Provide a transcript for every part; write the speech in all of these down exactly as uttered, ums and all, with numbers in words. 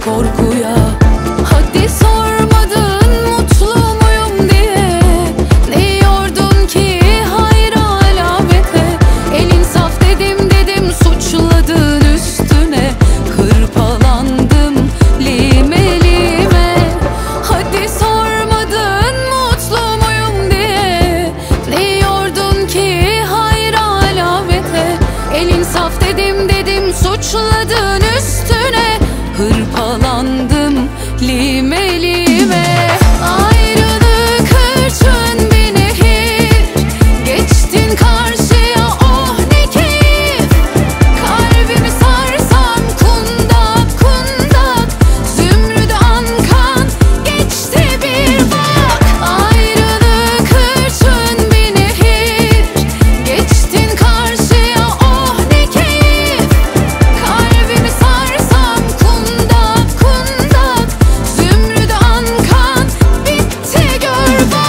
korkuya. Hadi sormadın mutlu muyum diye, ne yordun ki hayra alamete. El insaf dedim dedim suçladın üstüne, hırpalandım lime lime. Hadi sormadın mutlu muyum diye, ne yordun ki hayra alamete. El insaf dedim dedim suçladın üstüne, hırpalandım lime lime. Ayrılık hırçın bir nehir, geçtin karşıya oh ne keyif. Kalbimi sarsam kundak kundak, zümrüdü ankan geçti bir bak. Ayrılık hırçın bir nehir, geçtin karşıya oh ne keyif. Kalbimi sarsam kundak kundak, zümrüdü ankan bitti gör bak.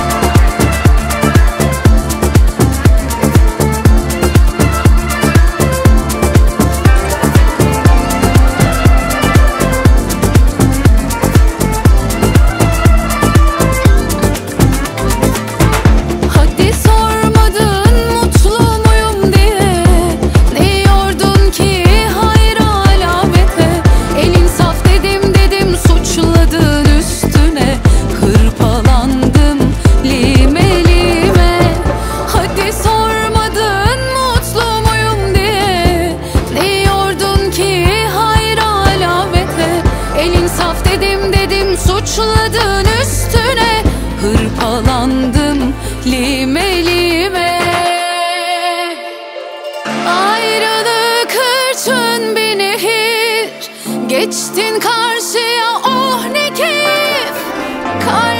Hadi sormadın mutlu muyum diye, ne yordun ki hayra alamete. El insaf dedim dedim suçladın üstüne, hırpalandım lime lime. Hadi sormadın mutlu muyum diye, ne yordun ki hayra alamete. El insaf dedim dedim suçladın üstüne, hırpalandım lime lime. Ayrılık hırçın bir nehir, geçtin karşıya oh ne keyif. Kalbimi